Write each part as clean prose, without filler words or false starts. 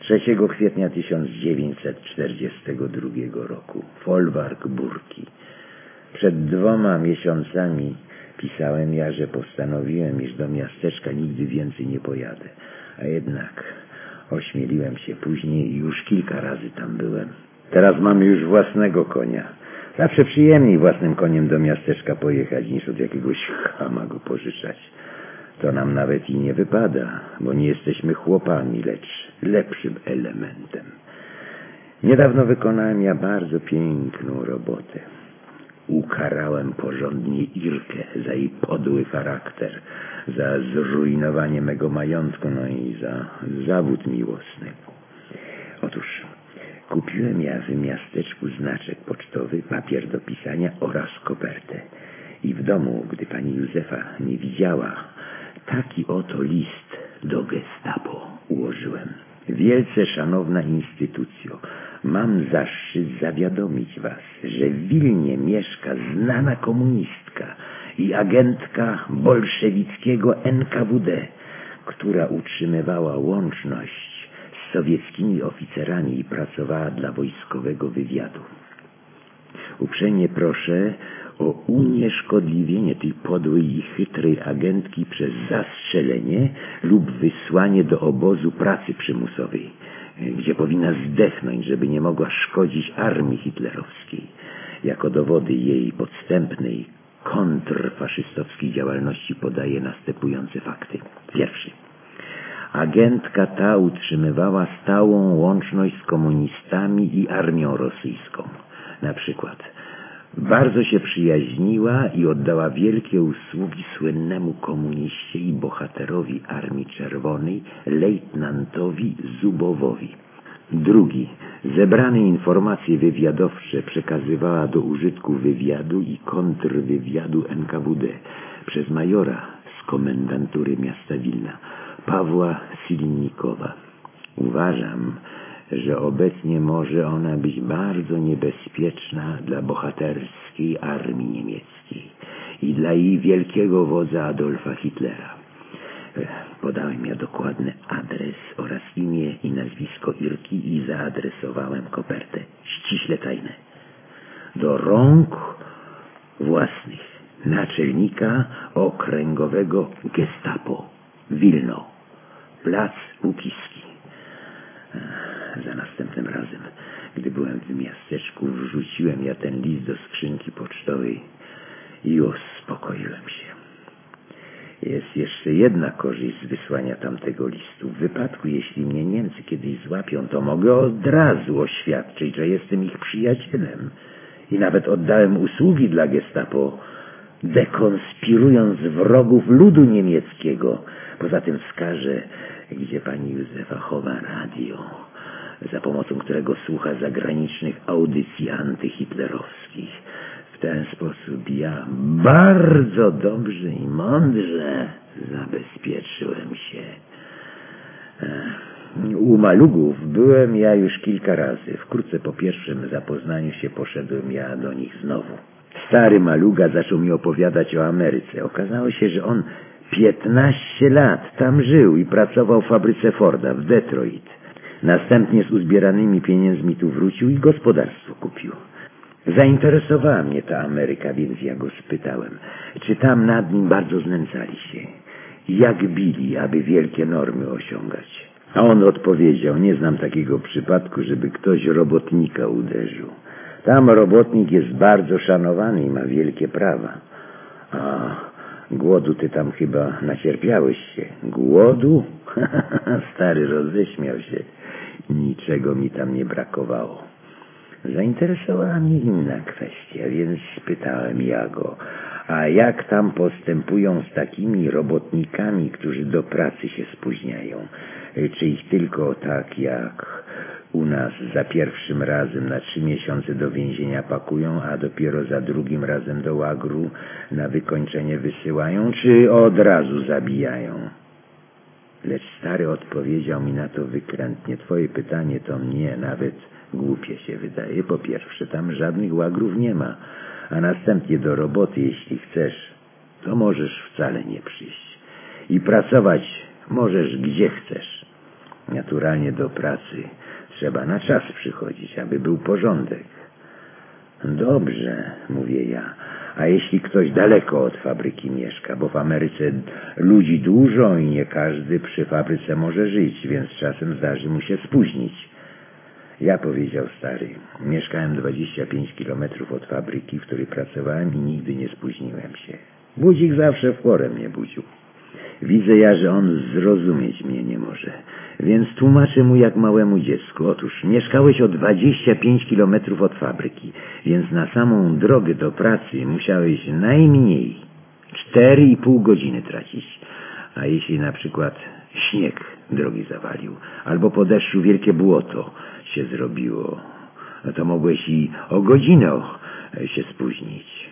3 kwietnia 1942 roku. Folwark Burki. Przed 2 miesiącami pisałem ja, że postanowiłem, iż do miasteczka nigdy więcej nie pojadę. A jednak ośmieliłem się później i już kilka razy tam byłem. Teraz mamy już własnego konia. Zawsze przyjemniej własnym koniem do miasteczka pojechać, niż od jakiegoś chama go pożyczać. To nam nawet i nie wypada, bo nie jesteśmy chłopami, lecz lepszym elementem. Niedawno wykonałem ja bardzo piękną robotę. Ukarałem porządnie Irkę za jej podły charakter, za zrujnowanie mego majątku, no i za zawód miłosny. Otóż kupiłem ja w miasteczku znaczek pocztowy, papier do pisania oraz kopertę. I w domu, gdy pani Józefa nie widziała, taki oto list do Gestapo ułożyłem. Wielce szanowna instytucjo, mam zaszczyt zawiadomić was, że w Wilnie mieszka znana komunistka i agentka bolszewickiego NKWD, która utrzymywała łączność z sowieckimi oficerami i pracowała dla wojskowego wywiadu. Uprzejmie proszę o unieszkodliwienie tej podłej i chytrej agentki przez zastrzelenie lub wysłanie do obozu pracy przymusowej, gdzie powinna zdechnąć, żeby nie mogła szkodzić armii hitlerowskiej. Jako dowody jej podstępnej, kontrfaszystowskiej działalności podaje następujące fakty. Pierwszy. Agentka ta utrzymywała stałą łączność z komunistami i armią rosyjską. Na przykład bardzo się przyjaźniła i oddała wielkie usługi słynnemu komuniście i bohaterowi Armii Czerwonej, lejtnantowi Zubowowi. Drugi. Zebrane informacje wywiadowcze przekazywała do użytku wywiadu i kontrwywiadu NKWD przez majora z komendantury miasta Wilna, Pawła Silnikowa. Uważam, że obecnie może ona być bardzo niebezpieczna dla bohaterskiej armii niemieckiej i dla jej wielkiego wodza Adolfa Hitlera. Podałem ja dokładny adres oraz imię i nazwisko Irki i zaadresowałem kopertę, ściśle tajne, do rąk własnych naczelnika okręgowego Gestapo Wilno, plac Łukiski. Za następnym razem, gdy byłem w miasteczku, wrzuciłem ja ten list do skrzynki pocztowej i uspokoiłem się. Jest jeszcze jedna korzyść z wysłania tamtego listu. W wypadku, jeśli mnie Niemcy kiedyś złapią, to mogę od razu oświadczyć, że jestem ich przyjacielem. I nawet oddałem usługi dla Gestapo, dekonspirując wrogów ludu niemieckiego. Poza tym wskażę, gdzie pani Józefa chowa radio, za pomocą którego słucha zagranicznych audycji antyhitlerowskich. W ten sposób ja bardzo dobrze i mądrze zabezpieczyłem się. U Malugów byłem ja już kilka razy. Wkrótce po pierwszym zapoznaniu się poszedłem ja do nich znowu. Stary Maluga zaczął mi opowiadać o Ameryce. Okazało się, że on 15 lat tam żył i pracował w fabryce Forda w Detroit. Następnie z uzbieranymi pieniędzmi tu wrócił i gospodarstwo kupił. Zainteresowała mnie ta Ameryka, więc ja go spytałem, czy tam nad nim bardzo znęcali się, jak bili, aby wielkie normy osiągać. A on odpowiedział, nie znam takiego przypadku, żeby ktoś robotnika uderzył. Tam robotnik jest bardzo szanowany i ma wielkie prawa. A głodu ty tam chyba nacierpiałeś się. Głodu? Stary roześmiał się. Niczego mi tam nie brakowało. Zainteresowała mnie inna kwestia, więc spytałem ja go, a jak tam postępują z takimi robotnikami, którzy do pracy się spóźniają? Czy ich tylko tak jak u nas za pierwszym razem na 3 miesiące do więzienia pakują, a dopiero za drugim razem do łagru na wykończenie wysyłają, czy od razu zabijają? Lecz stary odpowiedział mi na to wykrętnie. Twoje pytanie to mnie nawet głupie się wydaje. Po pierwsze, tam żadnych łagrów nie ma, a następnie do roboty, jeśli chcesz, to możesz wcale nie przyjść. I pracować możesz gdzie chcesz. Naturalnie do pracy trzeba na czas przychodzić, aby był porządek. Dobrze, mówię ja. A jeśli ktoś daleko od fabryki mieszka, bo w Ameryce ludzi dużo i nie każdy przy fabryce może żyć, więc czasem zdarzy mu się spóźnić. Ja, powiedział stary, mieszkałem 25 kilometrów od fabryki, w której pracowałem i nigdy nie spóźniłem się. Budzik zawsze w porę mnie budził. Widzę ja, że on zrozumieć mnie nie może, więc tłumaczę mu jak małemu dziecku. Otóż mieszkałeś o 25 kilometrów od fabryki, więc na samą drogę do pracy musiałeś najmniej 4,5 godziny tracić. A jeśli na przykład śnieg drogi zawalił, albo po deszczu wielkie błoto się zrobiło, no to mogłeś i o godzinę się spóźnić.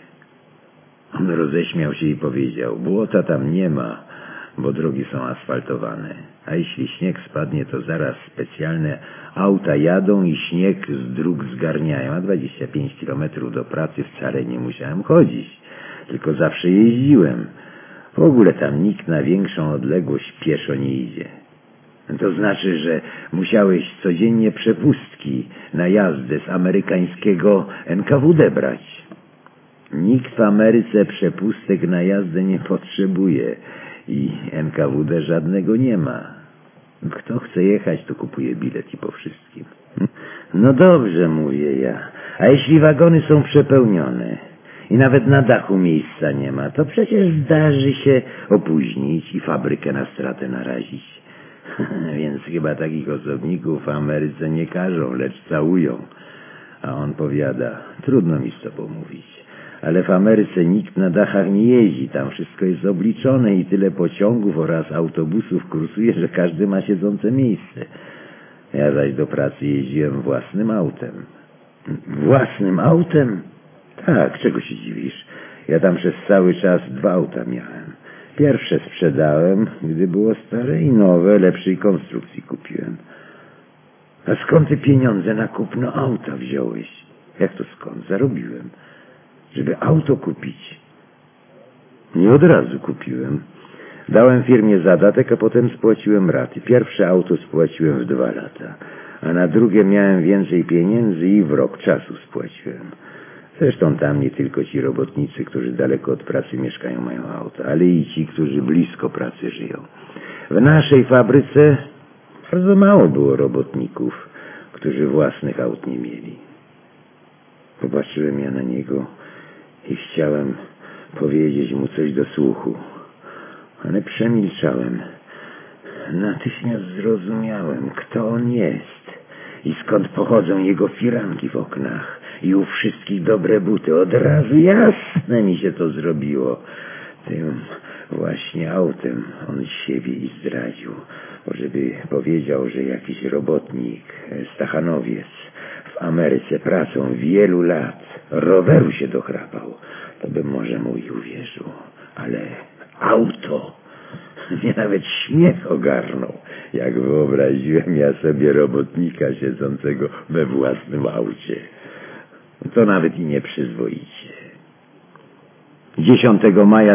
On roześmiał się i powiedział, błota tam nie ma, bo drogi są asfaltowane. A jeśli śnieg spadnie, to zaraz specjalne auta jadą i śnieg z dróg zgarniają. A 25 kilometrów do pracy wcale nie musiałem chodzić, tylko zawsze jeździłem. W ogóle tam nikt na większą odległość pieszo nie idzie. To znaczy, że musiałeś codziennie przepustki na jazdę z amerykańskiego NKWD brać. Nikt w Ameryce przepustek na jazdę nie potrzebuje i NKWD żadnego nie ma. Kto chce jechać, to kupuje bilet i po wszystkim. No dobrze, mówię ja. A jeśli wagony są przepełnione i nawet na dachu miejsca nie ma, to przecież zdarzy się opóźnić i fabrykę na stratę narazić. Więc chyba takich osobników w Ameryce nie karzą, lecz całują. A on powiada, trudno mi z tobą mówić. Ale w Ameryce nikt na dachach nie jeździ, tam wszystko jest obliczone i tyle pociągów oraz autobusów kursuje, że każdy ma siedzące miejsce. Ja zaś do pracy jeździłem własnym autem. Własnym autem? Tak, czego się dziwisz? Ja tam przez cały czas 2 auta miałem. Pierwsze sprzedałem, gdy było stare, i nowe, lepszej konstrukcji kupiłem. A skąd ty pieniądze na kupno auta wziąłeś? Jak to skąd? Zarobiłem. Żeby auto kupić. Nie od razu kupiłem. Dałem firmie zadatek, a potem spłaciłem raty. Pierwsze auto spłaciłem w 2 lata, a na drugie miałem więcej pieniędzy i w rok czasu spłaciłem. Zresztą tam nie tylko ci robotnicy, którzy daleko od pracy mieszkają, mają auto, ale i ci, którzy blisko pracy żyją. W naszej fabryce bardzo mało było robotników, którzy własnych aut nie mieli. Popatrzyłem ja na niego i chciałem powiedzieć mu coś do słuchu, ale przemilczałem. Natychmiast zrozumiałem, kto on jest i skąd pochodzą jego firanki w oknach i u wszystkich dobre buty. Od razu jasne mi się to zrobiło. Tym właśnie autem on siebie i zdradził, bo żeby powiedział, że jakiś robotnik, stachanowiec w Ameryce pracą wielu lat roweru się dochrapał, to bym może mu i uwierzył. Ale auto... Mnie nawet śmiech ogarnął, jak wyobraziłem ja sobie robotnika siedzącego we własnym aucie. To nawet i nieprzyzwoicie. 10 maja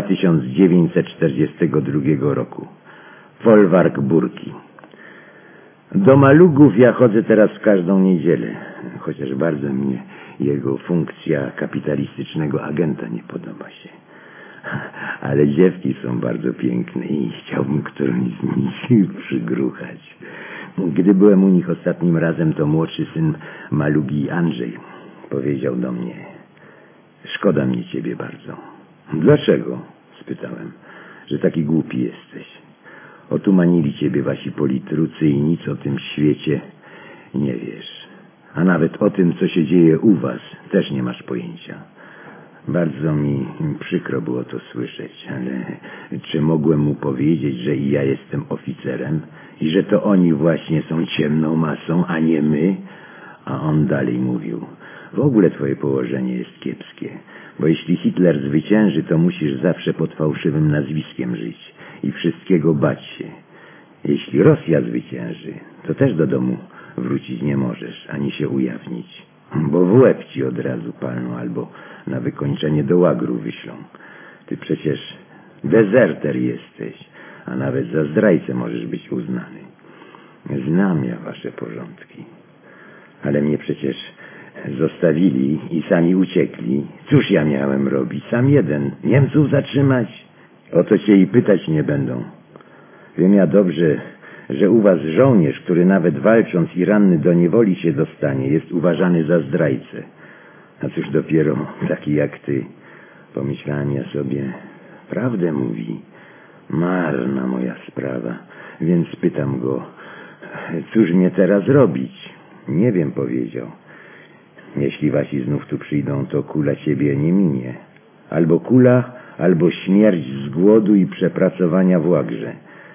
1942 roku. Folwark Burki. Do Malugów ja chodzę teraz w każdą niedzielę, chociaż bardzo mnie jego funkcja kapitalistycznego agenta nie podoba się. Ale dziewki są bardzo piękne i chciałbym którąś z nich przygruchać. Gdy byłem u nich ostatnim razem, to młodszy syn Malugi, Andrzej, powiedział do mnie: szkoda mnie ciebie bardzo. Dlaczego? Spytałem. Że taki głupi jesteś. Otumanili ciebie wasi politrucy i nic o tym świecie nie wiesz. A nawet o tym, co się dzieje u was, też nie masz pojęcia. Bardzo mi przykro było to słyszeć, ale czy mogłem mu powiedzieć, że i ja jestem oficerem i że to oni właśnie są ciemną masą, a nie my? A on dalej mówił: w ogóle twoje położenie jest kiepskie, bo jeśli Hitler zwycięży, to musisz zawsze pod fałszywym nazwiskiem żyć i wszystkiego bać się. Jeśli Rosja zwycięży, to też do domu wrócić nie możesz, ani się ujawnić, bo w łeb ci od razu palną albo na wykończenie do łagru wyślą. Ty przecież dezerter jesteś, a nawet za zdrajcę możesz być uznany. Znam ja wasze porządki, ale mnie przecież zostawili i sami uciekli. Cóż ja miałem robić? Sam jeden. Niemców zatrzymać? O to cię i pytać nie będą. Wiem ja dobrze, że u was żołnierz, który nawet walcząc i ranny do niewoli się dostanie, jest uważany za zdrajcę. A cóż dopiero taki jak ty. Pomyślałem ja sobie, prawdę mówi. Marna moja sprawa. Więc pytam go, cóż mnie teraz robić? Nie wiem, powiedział. Jeśli wasi znów tu przyjdą, to kula ciebie nie minie. Albo kula, albo śmierć z głodu i przepracowania w łagrze.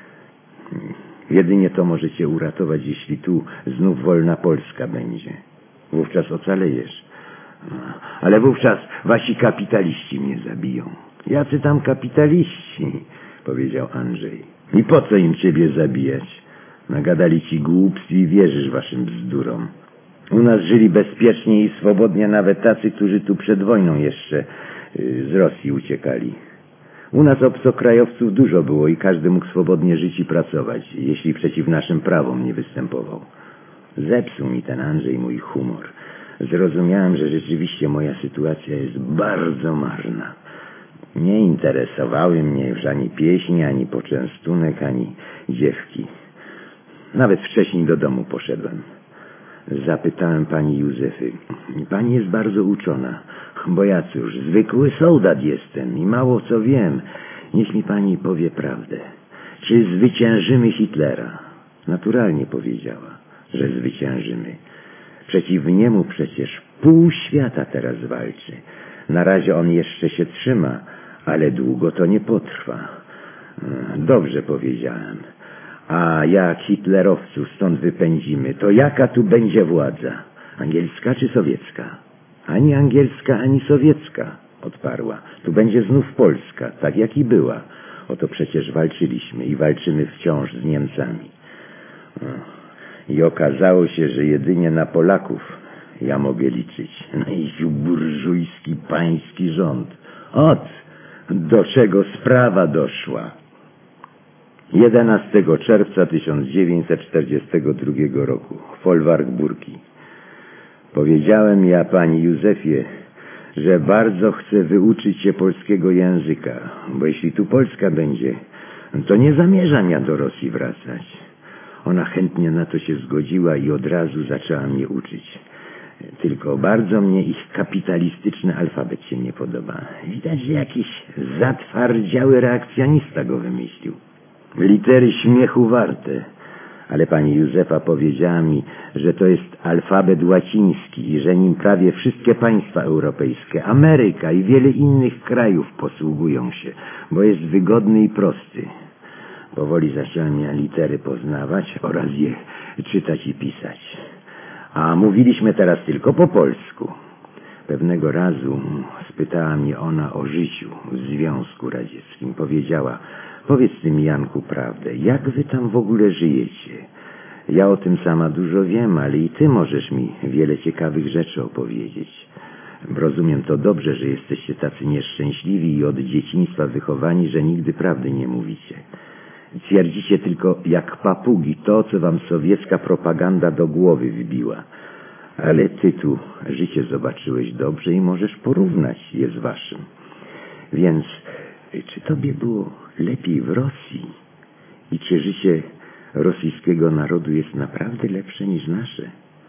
Jedynie to może cię uratować, jeśli tu znów wolna Polska będzie. Wówczas ocalejesz. Ale wówczas wasi kapitaliści mnie zabiją. Jacy tam kapitaliści? Powiedział Andrzej. I po co im ciebie zabijać? Nagadali ci głupstw i wierzysz waszym bzdurom. U nas żyli bezpiecznie i swobodnie nawet tacy, którzy tu przed wojną jeszcze z Rosji uciekali. U nas obcokrajowców dużo było i każdy mógł swobodnie żyć i pracować, jeśli przeciw naszym prawom nie występował. Zepsuł mi ten Andrzej mój humor. Zrozumiałem, że rzeczywiście moja sytuacja jest bardzo marna. Nie interesowały mnie już ani pieśni, ani poczęstunek, ani dziewki. Nawet wcześniej do domu poszedłem. Zapytałem pani Józefy. Pani jest bardzo uczona, bo ja cóż, zwykły soldat jestem i mało co wiem. Niech mi pani powie prawdę. Czy zwyciężymy Hitlera? Naturalnie powiedziała, że zwyciężymy. Przeciw niemu przecież pół świata teraz walczy. Na razie on jeszcze się trzyma, ale długo to nie potrwa. Dobrze powiedziałem. A jak hitlerowców stąd wypędzimy, to jaka tu będzie władza? Angielska czy sowiecka? Ani angielska, ani sowiecka, odparła. Tu będzie znów Polska, tak jak i była. Oto przecież walczyliśmy i walczymy wciąż z Niemcami. I okazało się, że jedynie na Polaków ja mogę liczyć. Na ich burżujski pański rząd. Ot, do czego sprawa doszła. 11 czerwca 1942 roku. Folwark Burki. Powiedziałem ja pani Józefie, że bardzo chcę wyuczyć się polskiego języka, bo jeśli tu Polska będzie, to nie zamierzam ja do Rosji wracać. Ona chętnie na to się zgodziła i od razu zaczęła mnie uczyć. Tylko bardzo mnie ich kapitalistyczny alfabet się nie podoba. Widać, że jakiś zatwardziały reakcjonista go wymyślił. Litery śmiechu warte. Ale pani Józefa powiedziała mi, że to jest alfabet łaciński i że nim prawie wszystkie państwa europejskie, Ameryka i wiele innych krajów posługują się, bo jest wygodny i prosty. Powoli zacząłem ja litery poznawać oraz je czytać i pisać. A mówiliśmy teraz tylko po polsku. Pewnego razu spytała mnie ona o życiu w Związku Radzieckim. Powiedziała: powiedz ty mi, Janku, prawdę, jak wy tam w ogóle żyjecie? Ja o tym sama dużo wiem, ale i ty możesz mi wiele ciekawych rzeczy opowiedzieć. Rozumiem to dobrze, że jesteście tacy nieszczęśliwi i od dzieciństwa wychowani, że nigdy prawdy nie mówicie. Twierdzicie tylko jak papugi to, co wam sowiecka propaganda do głowy wbiła. Ale ty tu życie zobaczyłeś dobrze i możesz porównać je z waszym. Więc czy tobie było lepiej w Rosji? I czy życie rosyjskiego narodu jest naprawdę lepsze niż nasze?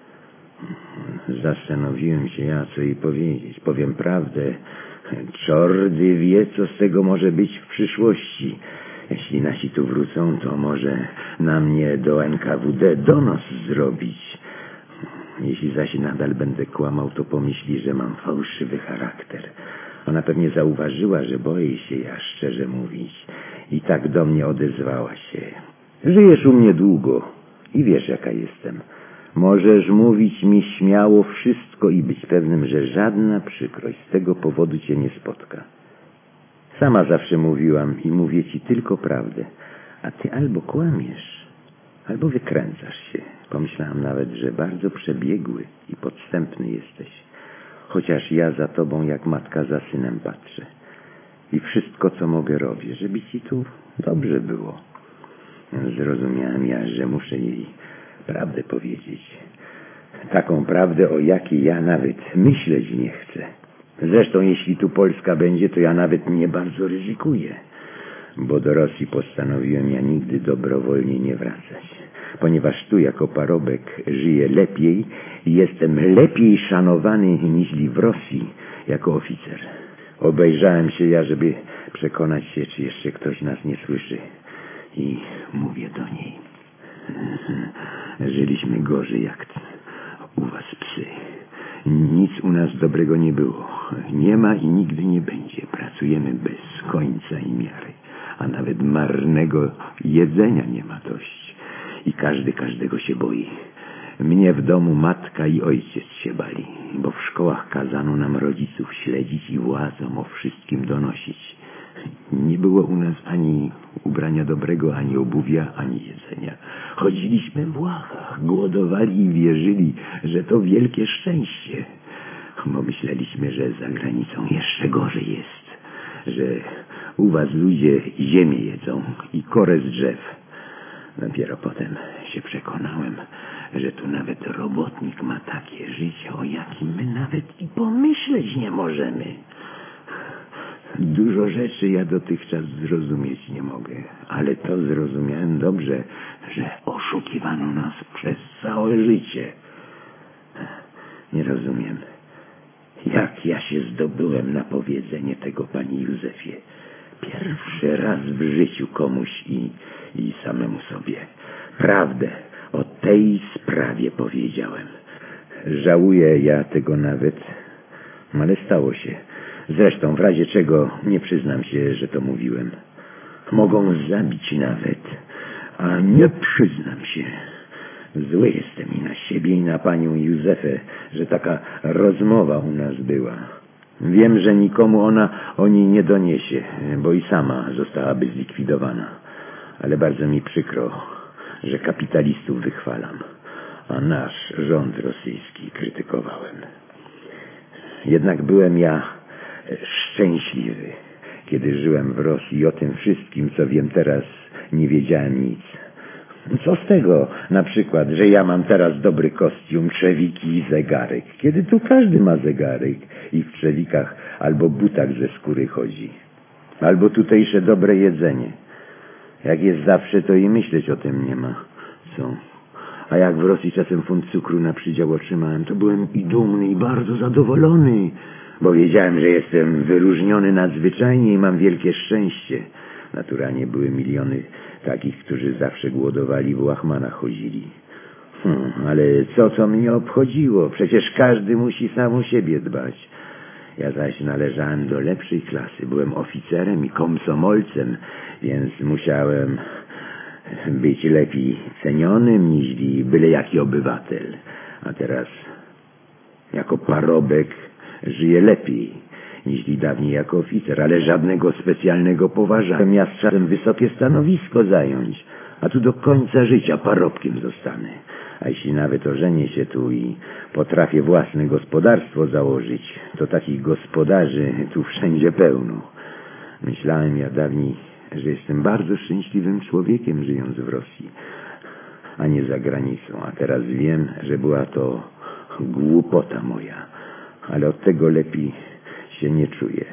Zastanowiłem się ja, co jej powiedzieć. Powiem prawdę. Czordy wie, co z tego może być w przyszłości. Jeśli nasi tu wrócą, to może na mnie do NKWD donos zrobić. Jeśli zaś nadal będę kłamał, to pomyśli, że mam fałszywy charakter. Ona pewnie zauważyła, że boję się ja, szczerze mówić. I tak do mnie odezwała się. Żyjesz u mnie długo i wiesz, jaka jestem. Możesz mówić mi śmiało wszystko i być pewnym, że żadna przykrość z tego powodu cię nie spotka. Sama zawsze mówiłam i mówię ci tylko prawdę, a ty albo kłamiesz, albo wykręcasz się. Pomyślałam nawet, że bardzo przebiegły i podstępny jesteś. Chociaż ja za tobą jak matka za synem patrzę. I wszystko, co mogę, robię, żeby ci tu dobrze było. Zrozumiałem ja, że muszę jej prawdę powiedzieć. Taką prawdę, o jakiej ja nawet myśleć nie chcę. Zresztą jeśli tu Polska będzie, to ja nawet nie bardzo ryzykuję, bo do Rosji postanowiłem ja nigdy dobrowolnie nie wracać, ponieważ tu jako parobek żyję lepiej i jestem lepiej szanowany niż w Rosji jako oficer. Obejrzałem się ja, żeby przekonać się, czy jeszcze ktoś nas nie słyszy, i mówię do niej: żyliśmy gorzej jak u was psy. Nic u nas dobrego nie było. Nie ma i nigdy nie będzie. Pracujemy bez końca i miary. A nawet marnego jedzenia nie ma dość. I każdy każdego się boi. Mnie w domu matka i ojciec się bali, bo w szkołach kazano nam rodziców śledzić i władzom o wszystkim donosić. Nie było u nas ani ubrania dobrego, ani obuwia, ani jedzenia. Chodziliśmy w łachach, głodowali i wierzyli, że to wielkie szczęście. Bo myśleliśmy, że za granicą jeszcze gorzej jest, że u was ludzie ziemię jedzą i korę z drzew. Dopiero potem się przekonałem, że tu nawet robotnik ma takie życie, o jakim my nawet i pomyśleć nie możemy. Dużo rzeczy ja dotychczas zrozumieć nie mogę, ale to zrozumiałem dobrze, że oszukiwano nas przez całe życie. Nie rozumiem, jak ja się zdobyłem na powiedzenie tego, pani Józefie. Pierwszy raz w życiu komuś i samemu sobie prawdę o tej sprawie powiedziałem. Żałuję ja tego nawet, ale stało się. Zresztą w razie czego nie przyznam się, że to mówiłem. Mogą zabić nawet, a nie przyznam się. Zły jestem i na siebie, i na panią Józefę, że taka rozmowa u nas była. Wiem, że nikomu ona o niej nie doniesie, bo i sama zostałaby zlikwidowana. Ale bardzo mi przykro, że kapitalistów wychwalam, a nasz rząd rosyjski krytykowałem. Jednak byłem ja szczęśliwy, kiedy żyłem w Rosji, i o tym wszystkim, co wiem teraz, nie wiedziałem nic. Co z tego, na przykład, że ja mam teraz dobry kostium, trzewiki i zegarek, kiedy tu każdy ma zegarek i w trzewikach albo butach ze skóry chodzi. Albo tutejsze dobre jedzenie. Jak jest zawsze, to i myśleć o tym nie ma. Co? A jak w Rosji czasem funt cukru na przydział otrzymałem, to byłem i dumny, i bardzo zadowolony, bo wiedziałem, że jestem wyróżniony nadzwyczajnie i mam wielkie szczęście. Naturalnie były miliony takich, którzy zawsze głodowali, w łachmanach chodzili. Ale co mnie obchodziło? Przecież każdy musi sam o siebie dbać. Ja zaś należałem do lepszej klasy. Byłem oficerem i komsomolcem, więc musiałem być lepiej cenionym niż byle jaki obywatel. A teraz jako parobek żyję lepiej niż dawniej jako oficer, ale żadnego specjalnego poważania. Ja z czasem wysokie stanowisko zająć, a tu do końca życia parobkiem zostanę. A jeśli nawet ożenię się tu i potrafię własne gospodarstwo założyć, to takich gospodarzy tu wszędzie pełno. Myślałem ja dawniej, że jestem bardzo szczęśliwym człowiekiem, żyjąc w Rosji, a nie za granicą. A teraz wiem, że była to głupota moja, ale od tego lepiej się nie czuję.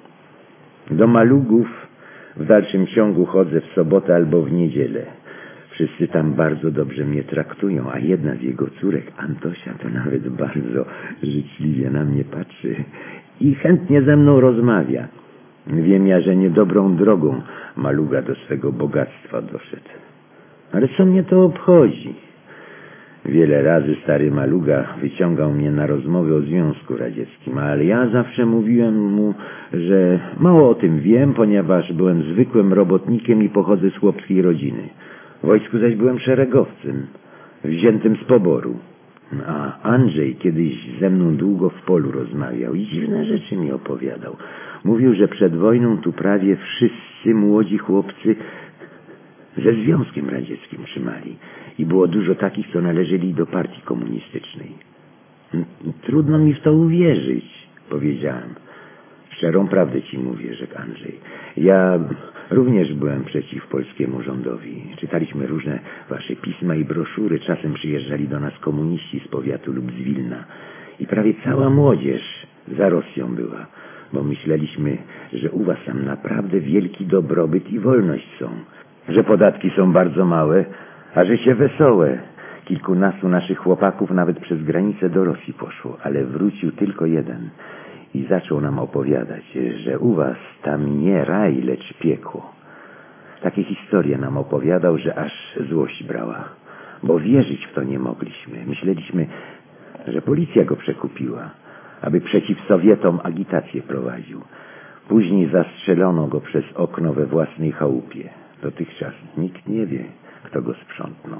Do Malugów w dalszym ciągu chodzę w sobotę albo w niedzielę. Wszyscy tam bardzo dobrze mnie traktują, a jedna z jego córek, Antosia, to nawet bardzo życzliwie na mnie patrzy i chętnie ze mną rozmawia. Wiem ja, że niedobrą drogą Maluga do swego bogactwa doszedł. Ale co mnie to obchodzi? Wiele razy stary Maluga wyciągał mnie na rozmowy o Związku Radzieckim, ale ja zawsze mówiłem mu, że mało o tym wiem, ponieważ byłem zwykłym robotnikiem i pochodzę z chłopskiej rodziny. W wojsku zaś byłem szeregowcem, wziętym z poboru. A Andrzej kiedyś ze mną długo w polu rozmawiał i dziwne rzeczy mi opowiadał. Mówił, że przed wojną tu prawie wszyscy młodzi chłopcy ze Związkiem Radzieckim trzymali i było dużo takich, co należeli do partii komunistycznej. Trudno mi w to uwierzyć, powiedziałem. Szczerą prawdę ci mówię, rzekł Andrzej. Ja również byłem przeciw polskiemu rządowi. Czytaliśmy różne wasze pisma i broszury. Czasem przyjeżdżali do nas komuniści z powiatu lub z Wilna. I prawie cała młodzież za Rosją była, bo myśleliśmy, że u was tam naprawdę wielki dobrobyt i wolność są. Że podatki są bardzo małe, a że się wesołe. Kilkunastu naszych chłopaków nawet przez granicę do Rosji poszło, ale wrócił tylko jeden. I zaczął nam opowiadać, że u was tam nie raj, lecz piekło. Takie historie nam opowiadał, że aż złość brała. Bo wierzyć w to nie mogliśmy. Myśleliśmy, że policja go przekupiła, aby przeciw Sowietom agitację prowadził. Później zastrzelono go przez okno we własnej chałupie. Dotychczas nikt nie wie, kto go sprzątnął.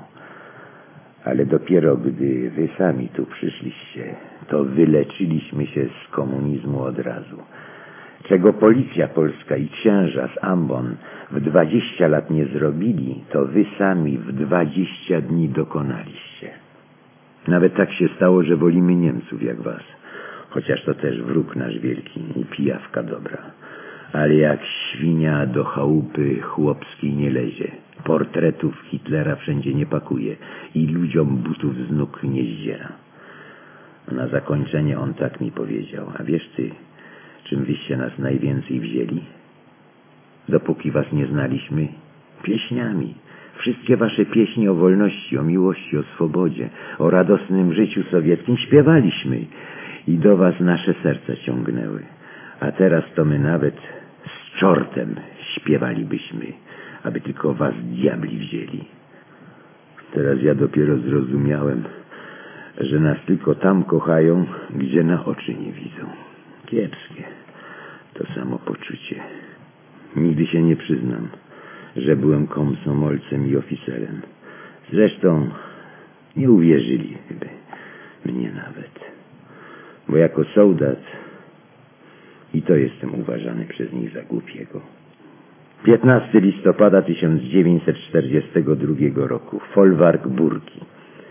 Ale dopiero gdy wy sami tu przyszliście, to wyleczyliśmy się z komunizmu od razu. Czego policja polska i księża z Ambon w 20 lat nie zrobili, to wy sami w 20 dni dokonaliście. Nawet tak się stało, że wolimy Niemców jak was. Chociaż to też wróg nasz wielki i pijawka dobra. Ale jak świnia do chałupy chłopskiej nie lezie. Portretów Hitlera wszędzie nie pakuje i ludziom butów z nóg nie zdziera. Na zakończenie on tak mi powiedział: a wiesz ty, czym wyście nas najwięcej wzięli? Dopóki was nie znaliśmy? Pieśniami. Wszystkie wasze pieśni o wolności, o miłości, o swobodzie, o radosnym życiu sowieckim śpiewaliśmy i do was nasze serca ciągnęły. A teraz to my nawet z czortem śpiewalibyśmy, aby tylko was diabli wzięli. Teraz ja dopiero zrozumiałem, że nas tylko tam kochają, gdzie na oczy nie widzą. Kiepskie to samopoczucie. Nigdy się nie przyznam, że byłem komsomolcem i oficerem. Zresztą nie uwierzyliby mnie nawet, bo jako soldat i to jestem uważany przez nich za głupiego. 15 listopada 1942 roku. Folwark Burki.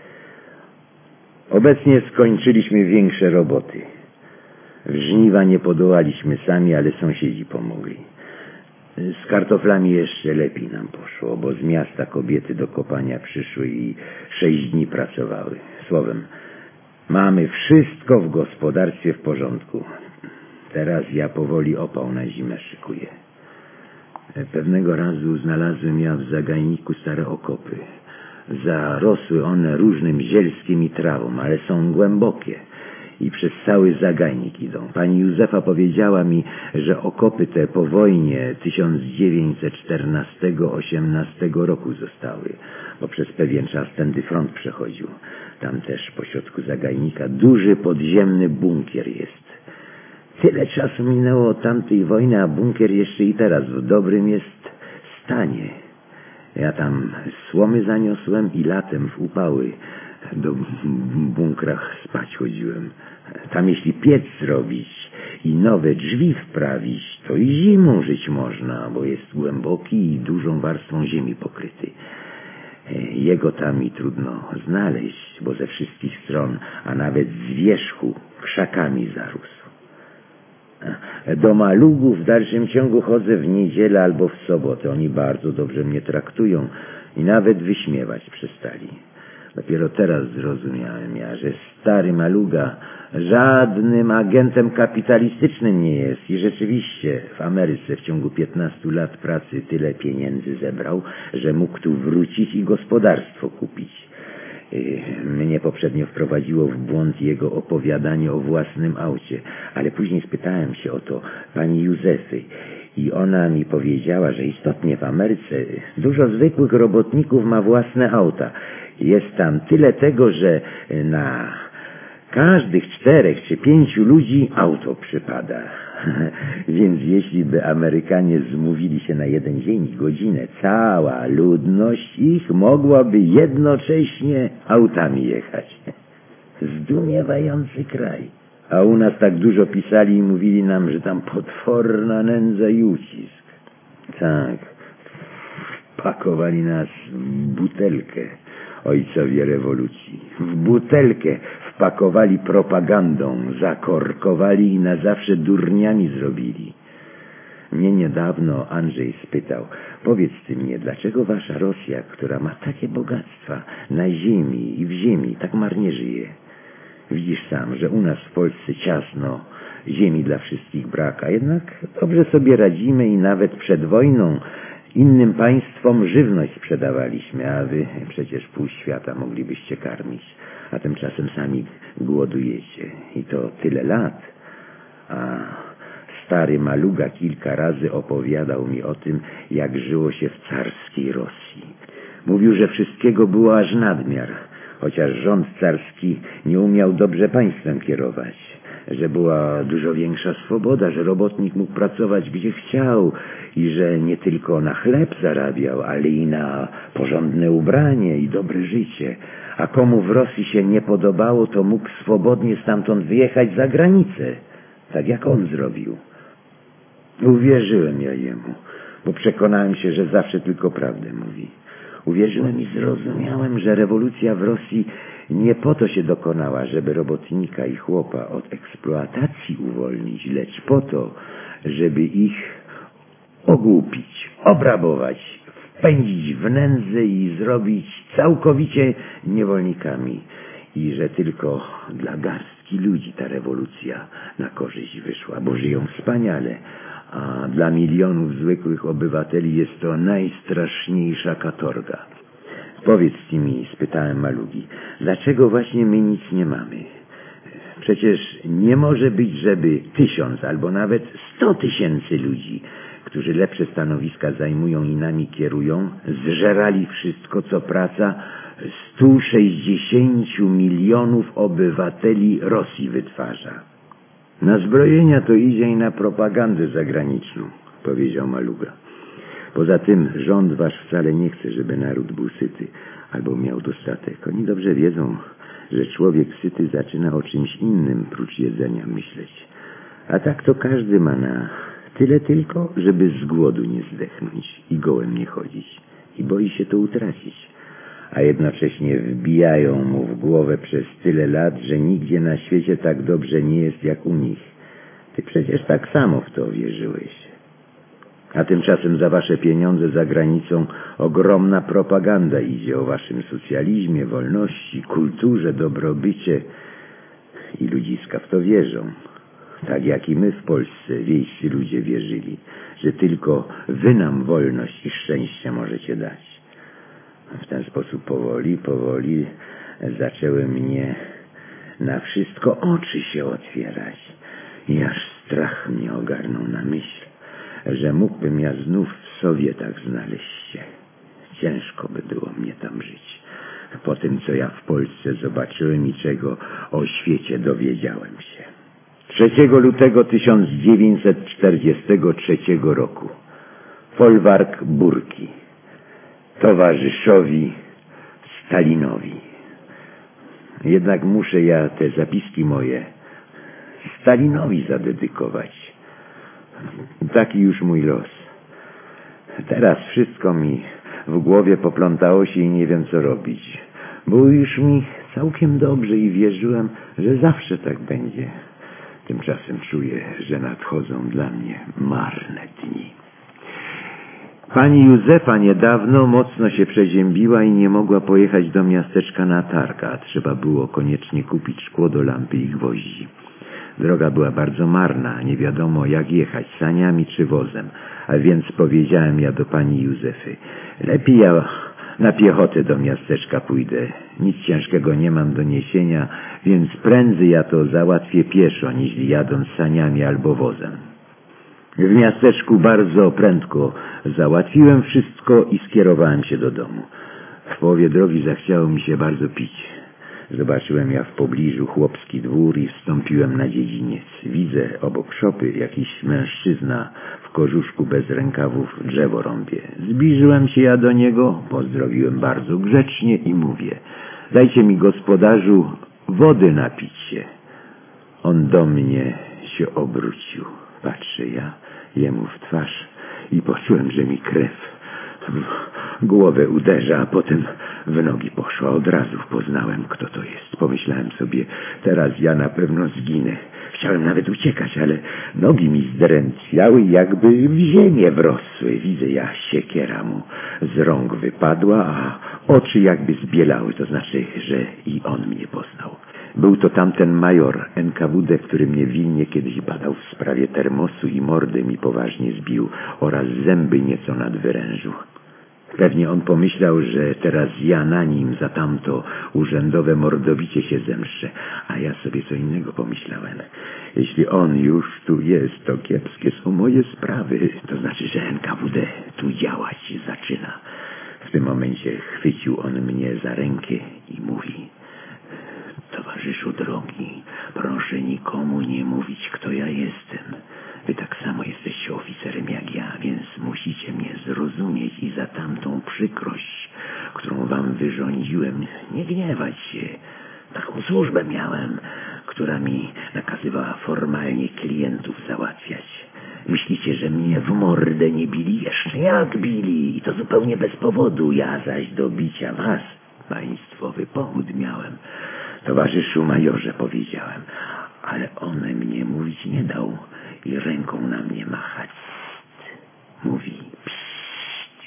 Obecnie skończyliśmy większe roboty. W żniwa nie podołaliśmy sami, ale sąsiedzi pomogli. Z kartoflami jeszcze lepiej nam poszło, bo z miasta kobiety do kopania przyszły i 6 dni pracowały. Słowem, mamy wszystko w gospodarstwie w porządku. Teraz ja powoli opał na zimę szykuję. Pewnego razu znalazłem ja w zagajniku stare okopy. Zarosły one różnym zielskiem i trawą, ale są głębokie i przez cały zagajnik idą. Pani Józefa powiedziała mi, że okopy te po wojnie 1914-18 roku zostały, bo przez pewien czas tędy front przechodził. Tam też pośrodku zagajnika duży podziemny bunkier jest. Tyle czasu minęło od tamtej wojny, a bunkier jeszcze i teraz w dobrym jest stanie. Ja tam słomy zaniosłem i latem w upały do bunkrach spać chodziłem. Tam jeśli piec zrobić i nowe drzwi wprawić, to i zimą żyć można, bo jest głęboki i dużą warstwą ziemi pokryty. Jego tam i trudno znaleźć, bo ze wszystkich stron, a nawet z wierzchu krzakami zarósł. Do Malugów w dalszym ciągu chodzę w niedzielę albo w sobotę. Oni bardzo dobrze mnie traktują i nawet wyśmiewać przestali. Dopiero teraz zrozumiałem ja, że stary Maluga żadnym agentem kapitalistycznym nie jest i rzeczywiście w Ameryce w ciągu 15 lat pracy tyle pieniędzy zebrał, że mógł tu wrócić i gospodarstwo kupić. Mnie poprzednio wprowadziło w błąd jego opowiadanie o własnym aucie, ale później spytałem się o to pani Józefy i ona mi powiedziała, że istotnie w Ameryce dużo zwykłych robotników ma własne auta. Jest tam tyle tego, że na każdych 4 czy 5 ludzi auto przypada. Więc jeśli by Amerykanie zmówili się na jeden dzień i godzinę, cała ludność ich mogłaby jednocześnie autami jechać. Zdumiewający kraj. A u nas tak dużo pisali i mówili nam, że tam potworna nędza i ucisk. Tak, pakowali nas w butelkę ojcowie rewolucji. W butelkę wpakowali propagandą, zakorkowali i na zawsze durniami zrobili. Mnie niedawno Andrzej spytał: powiedz ty mnie, dlaczego wasza Rosja, która ma takie bogactwa na ziemi i w ziemi, tak marnie żyje? Widzisz sam, że u nas w Polsce ciasno, ziemi dla wszystkich brak, a jednak dobrze sobie radzimy i nawet przed wojną innym państwom żywność sprzedawaliśmy, a wy przecież pół świata moglibyście karmić, a tymczasem sami głodujecie. I to tyle lat. A stary Maluga kilka razy opowiadał mi o tym, jak żyło się w carskiej Rosji. Mówił, że wszystkiego było aż nadmiar, chociaż rząd carski nie umiał dobrze państwem kierować, że była dużo większa swoboda, że robotnik mógł pracować gdzie chciał i że nie tylko na chleb zarabiał, ale i na porządne ubranie i dobre życie. A komu w Rosji się nie podobało, to mógł swobodnie stamtąd wyjechać za granicę, tak jak on zrobił. Uwierzyłem ja jemu, bo przekonałem się, że zawsze tylko prawdę mówi. Uwierzyłem i zrozumiałem, że rewolucja w Rosji nie po to się dokonała, żeby robotnika i chłopa od eksploatacji uwolnić, lecz po to, żeby ich ogłupić, obrabować, wpędzić w nędzę i zrobić całkowicie niewolnikami. I że tylko dla garstki ludzi ta rewolucja na korzyść wyszła, bo żyją wspaniale, a dla milionów zwykłych obywateli jest to najstraszniejsza katorga. Powiedz mi, spytałem Malugi, dlaczego właśnie my nic nie mamy? Przecież nie może być, żeby 1000 albo nawet 100 000 ludzi, którzy lepsze stanowiska zajmują i nami kierują, zżerali wszystko, co praca 160 milionów obywateli Rosji wytwarza. Na zbrojenia to idzie i na propagandę zagraniczną, powiedział Maluga. Poza tym rząd wasz wcale nie chce, żeby naród był syty albo miał dostatek. Oni dobrze wiedzą, że człowiek syty zaczyna o czymś innym prócz jedzenia myśleć. A tak to każdy ma na tyle tylko, żeby z głodu nie zdechnąć i gołem nie chodzić. I boi się to utracić. A jednocześnie wbijają mu w głowę przez tyle lat, że nigdzie na świecie tak dobrze nie jest jak u nich. Ty przecież tak samo w to wierzyłeś. A tymczasem za wasze pieniądze za granicą ogromna propaganda idzie o waszym socjalizmie, wolności, kulturze, dobrobycie. I ludziska w to wierzą. Tak jak i my w Polsce, wiejscy ludzie wierzyli, że tylko wy nam wolność i szczęście możecie dać. W ten sposób powoli zaczęły mnie na wszystko oczy się otwierać. I aż strach mnie ogarnął na myśl, że mógłbym ja znów w Sowietach znaleźć się. Ciężko by było mnie tam żyć, po tym, co ja w Polsce zobaczyłem i czego o świecie dowiedziałem się. 3 lutego 1943 roku. Folwark Burki. Towarzyszowi Stalinowi. Jednak muszę ja te zapiski moje Stalinowi zadedykować. Taki już mój los. Teraz wszystko mi w głowie poplątało się i nie wiem, co robić. Było już mi całkiem dobrze i wierzyłem, że zawsze tak będzie. Tymczasem czuję, że nadchodzą dla mnie marne dni. Pani Józefa niedawno mocno się przeziębiła i nie mogła pojechać do miasteczka na targ, a trzeba było koniecznie kupić szkło do lampy i gwoździ. Droga była bardzo marna, nie wiadomo jak jechać, saniami czy wozem, a więc powiedziałem ja do pani Józefy: lepiej ja na piechotę do miasteczka pójdę. Nic ciężkiego nie mam do niesienia, więc prędzej ja to załatwię pieszo, niż jadąc saniami albo wozem. W miasteczku bardzo prędko załatwiłem wszystko i skierowałem się do domu. W połowie drogi zachciało mi się bardzo pić. Zobaczyłem ja w pobliżu chłopski dwór i wstąpiłem na dziedziniec. Widzę obok szopy jakiś mężczyzna w kożuszku bez rękawów drzewo rąbie. Zbliżyłem się ja do niego, pozdrowiłem bardzo grzecznie i mówię: dajcie mi, gospodarzu, wody napić się. On do mnie się obrócił. Patrzę ja jemu w twarz i poczułem, że mi krew głowę uderza, a potem w nogi poszła. Od razu poznałem, kto to jest. Pomyślałem sobie, teraz ja na pewno zginę. Chciałem nawet uciekać, ale nogi mi zdrętwiały, jakby w ziemię wrosły. Widzę ja, siekiera mu z rąk wypadła, a oczy jakby zbielały, to znaczy, że i on mnie poznał. Był to tamten major NKWD, który mnie w Wilnie kiedyś badał w sprawie termosu i mordę mi poważnie zbił oraz zęby nieco nadwyrężył. Pewnie on pomyślał, że teraz ja na nim za tamto urzędowe mordobicie się zemszczę, a ja sobie co innego pomyślałem. Jeśli on już tu jest, to kiepskie są moje sprawy. To znaczy, że NKWD tu działać zaczyna. W tym momencie chwycił on mnie za rękę i mówi: towarzyszu drogi, proszę nikomu nie mówić, kto ja jestem. Wy tak samo jesteście oficerem jak ja, więc musicie mnie zrozumieć i za tamtą przykrość, którą wam wyrządziłem, nie gniewać się. Taką służbę miałem, która mi nakazywała formalnie klientów załatwiać. Myślicie, że mnie w mordę nie bili? Jeszcze jak bili, i to zupełnie bez powodu. Ja zaś do bicia was państwowy powód miałem. Towarzyszu majorze, powiedziałem, ale on mnie mówić nie dał i ręką na mnie machać. Mówi: psst,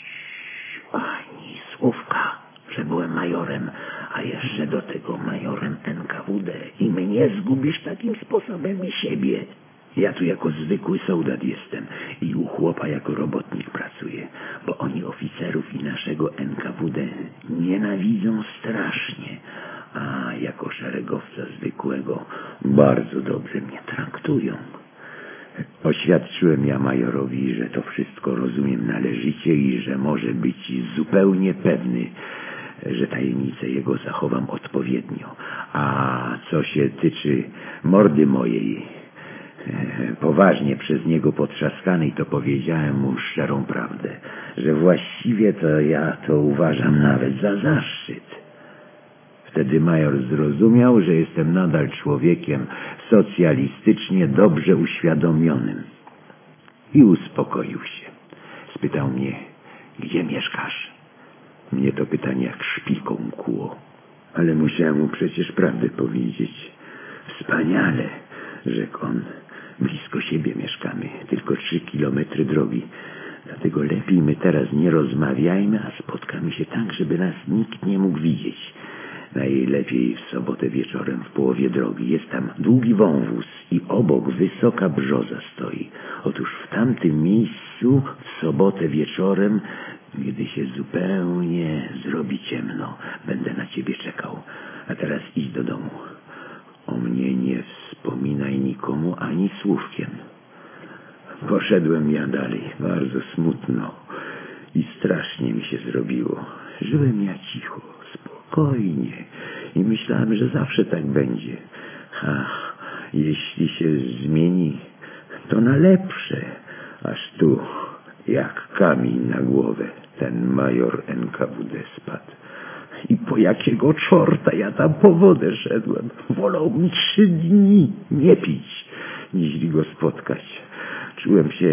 ani słówka, że byłem majorem, a jeszcze do tego majorem NKWD i mnie zgubisz takim sposobem i siebie. Ja tu jako zwykły soldat jestem i u chłopa jako robotnik pracuję, bo oni oficerów i naszego NKWD nienawidzą strasznie, a jako szeregowca zwykłego bardzo dobrze mnie traktują. Oświadczyłem ja majorowi, że to wszystko rozumiem należycie i że może być zupełnie pewny, że tajemnicę jego zachowam odpowiednio. A co się tyczy mordy mojej, poważnie przez niego potrzaskanej, to powiedziałem mu szczerą prawdę, że właściwie to ja to uważam nawet za zaszczyt. Wtedy major zrozumiał, że jestem nadal człowiekiem socjalistycznie dobrze uświadomionym i uspokoił się. Spytał mnie: gdzie mieszkasz? Mnie to pytanie jak szpiką kłuło, ale musiałem mu przecież prawdę powiedzieć. Wspaniale, rzekł on, blisko siebie mieszkamy, tylko 3 kilometry drogi. Dlatego lepiej my teraz nie rozmawiajmy, a spotkamy się tak, żeby nas nikt nie mógł widzieć. Najlepiej w sobotę wieczorem w połowie drogi. Jest tam długi wąwóz i obok wysoka brzoza stoi. Otóż w tamtym miejscu w sobotę wieczorem, gdy się zupełnie zrobi ciemno, będę na ciebie czekał. A teraz idź do domu. O mnie nie wspominaj nikomu ani słówkiem. Poszedłem ja dalej, bardzo smutno i strasznie mi się zrobiło. Żyłem ja cicho, spokojnie i myślałem, że zawsze tak będzie. Ach, jeśli się zmieni, to na lepsze. Aż tu, jak kamień na głowę, ten major NKWD spadł. I po jakiego czorta ja tam po wodę szedłem? Wolałbym 3 dni nie pić, niż go spotkać. Czułem się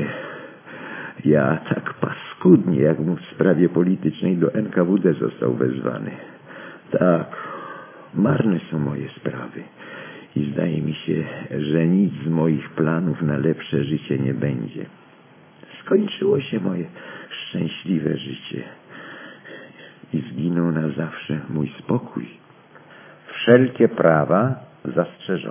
ja tak paskudnie, jakbym w sprawie politycznej do NKWD został wezwany. Tak, marne są moje sprawy i zdaje mi się, że nic z moich planów na lepsze życie nie będzie. Skończyło się moje szczęśliwe życie i zginął na zawsze mój spokój. Wszelkie prawa zastrzeżone.